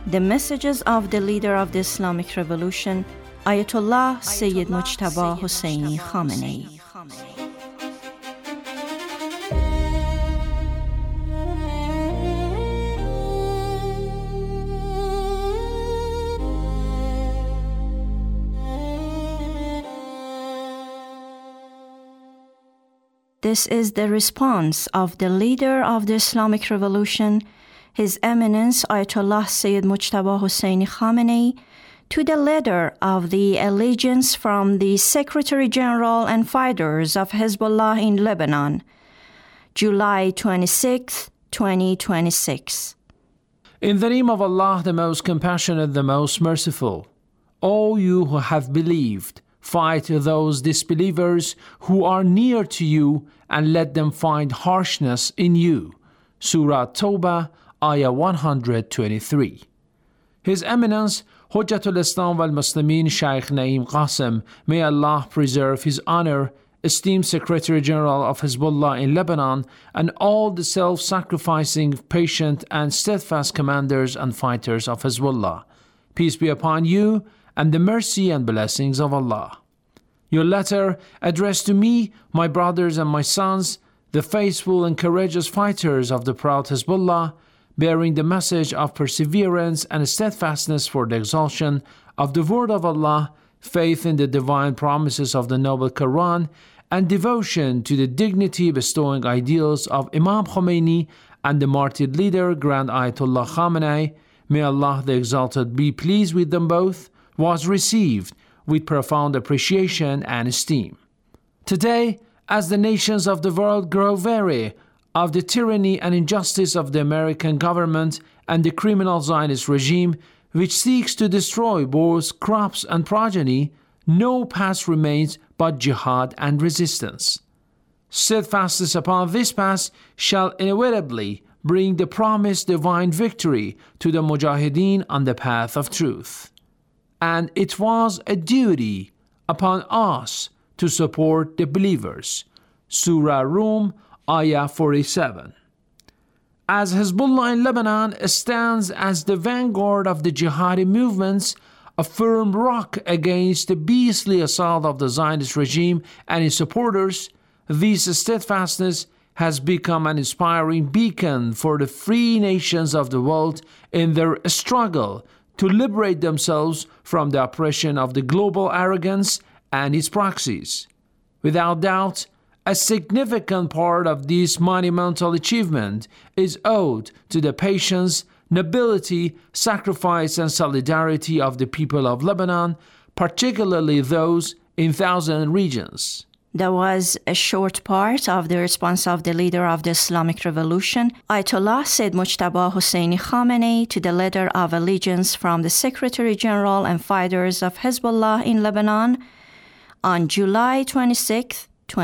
The messages of the leader of the Islamic Revolution, Ayatollah Sayyid Mujtaba Hosseini Khamenei. This is the response of the leader of the Islamic Revolution, His Eminence Ayatollah Sayyid Mujtaba Hosseini Khamenei, to the letter of the allegiance from the Secretary General and fighters of Hezbollah in Lebanon, July 26, 2026. In the name of Allah, the most compassionate, the most merciful, all you who have believed, fight those disbelievers who are near to you and let them find harshness in you. Surah Tawbah, Ayah 123. His Eminence, Hujjatul Islam wal Muslimin Shaykh Naeem Qasim, may Allah preserve his honor, esteemed Secretary General of Hezbollah in Lebanon, and all the self-sacrificing, patient, and steadfast commanders and fighters of Hezbollah. Peace be upon you, and the mercy and blessings of Allah. Your letter addressed to me, my brothers and my sons, the faithful and courageous fighters of the proud Hezbollah, bearing the message of perseverance and steadfastness for the exaltation of the word of Allah, faith in the divine promises of the noble Quran, and devotion to the dignity-bestowing ideals of Imam Khomeini and the martyred leader Grand Ayatollah Khamenei, may Allah the Exalted be pleased with them both, was received with profound appreciation and esteem. Today, as the nations of the world grow weary of the tyranny and injustice of the American government and the criminal Zionist regime, which seeks to destroy both crops and progeny, no path remains but jihad and resistance. Steadfastness upon this path shall inevitably bring the promised divine victory to the Mujahideen on the path of truth. And it was a duty upon us to support the believers. Surah Rum, Ayah 47. As Hezbollah in Lebanon stands as the vanguard of the jihadi movements, a firm rock against the beastly assault of the Zionist regime and its supporters, this steadfastness has become an inspiring beacon for the free nations of the world in their struggle to liberate themselves from the oppression of the global arrogance and its proxies. Without doubt, a significant part of this monumental achievement is owed to the patience, nobility, sacrifice, and solidarity of the people of Lebanon, particularly those in thousand regions. That was a short part of the response of the leader of the Islamic Revolution, Ayatollah Sayyid Mujtaba Hosseini Khamenei, to the letter of allegiance from the Secretary General and fighters of Hezbollah in Lebanon on July 26,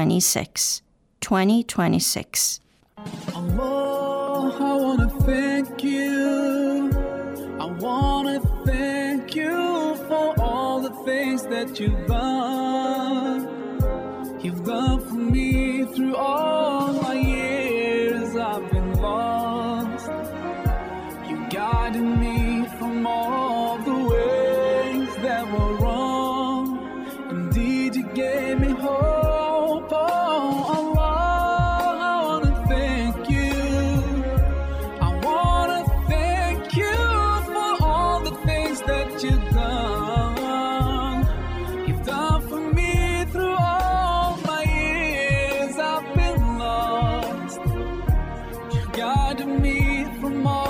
2026. Allah, I want to thank you. I want to thank you for all the things that you've done. You've done for me through all my years I've been lost. You guided me from all the ways that were wrong. Indeed, you gave me hope. Oh, Allah, I want to thank you. I want to thank you for all the things that you've done. You've done for me through all my years I've been lost. You guided me from all